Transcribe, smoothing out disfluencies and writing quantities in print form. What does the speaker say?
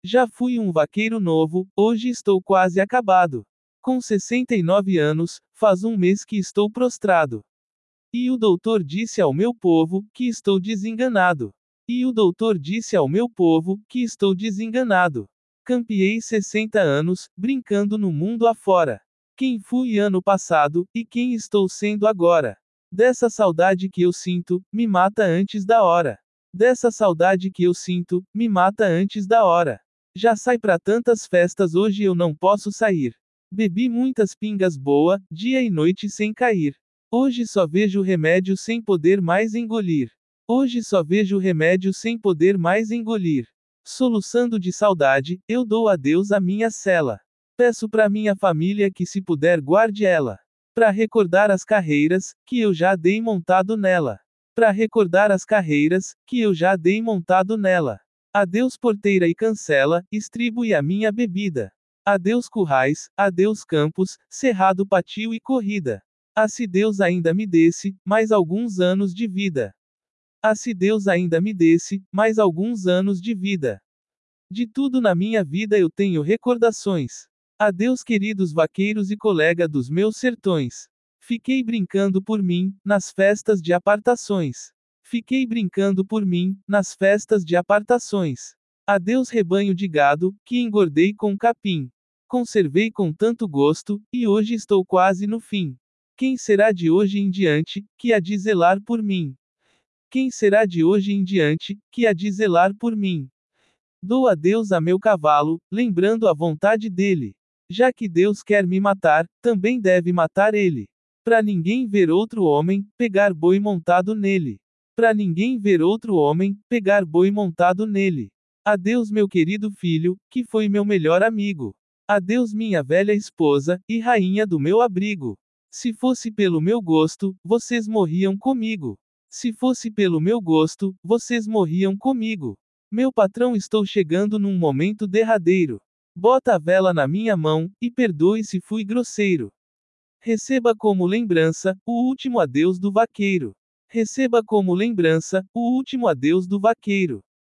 Já fui um vaqueiro novo, hoje estou quase acabado. Com 69 anos, faz um mês que estou prostrado. E o doutor disse ao meu povo, que estou desenganado. E o doutor disse ao meu povo, que estou desenganado. Campeei 60 anos, brincando no mundo afora. Quem fui ano passado, e quem estou sendo agora. Dessa saudade que eu sinto, me mata antes da hora. Dessa saudade que eu sinto, me mata antes da hora. Já sai pra tantas festas, hoje eu não posso sair. Bebi muitas pingas boa, dia e noite sem cair. Hoje só vejo remédio sem poder mais engolir. Hoje só vejo remédio sem poder mais engolir. Soluçando de saudade, eu dou adeus à minha cela. Peço pra minha família que se puder guarde ela. Pra recordar as carreiras, que eu já dei montado nela. Pra recordar as carreiras, que eu já dei montado nela. Adeus porteira e cancela, estribo e a minha bebida. Adeus currais, adeus campos, cerrado patio e corrida. Ah, se Deus ainda me desse, mais alguns anos de vida. Ah, se Deus ainda me desse, mais alguns anos de vida. De tudo na minha vida eu tenho recordações. Adeus queridos vaqueiros e colega dos meus sertões. Fiquei brincando por mim, nas festas de apartações. Fiquei brincando por mim, nas festas de apartações. Adeus rebanho de gado, que engordei com capim. Conservei com tanto gosto, e hoje estou quase no fim. Quem será de hoje em diante, que há de zelar por mim? Quem será de hoje em diante, que há de zelar por mim? Dou adeus a meu cavalo, lembrando a vontade dele. Já que Deus quer me matar, também deve matar ele. Pra ninguém ver outro homem, pegar boi montado nele. Pra ninguém ver outro homem, pegar boi montado nele. Adeus meu querido filho, que foi meu melhor amigo. Adeus minha velha esposa, e rainha do meu abrigo. Se fosse pelo meu gosto, vocês morriam comigo. Se fosse pelo meu gosto, vocês morriam comigo. Meu patrão, estou chegando num momento derradeiro. Bota a vela na minha mão, e perdoe se fui grosseiro. Receba como lembrança, o último adeus do vaqueiro. Receba como lembrança, o último adeus do vaqueiro.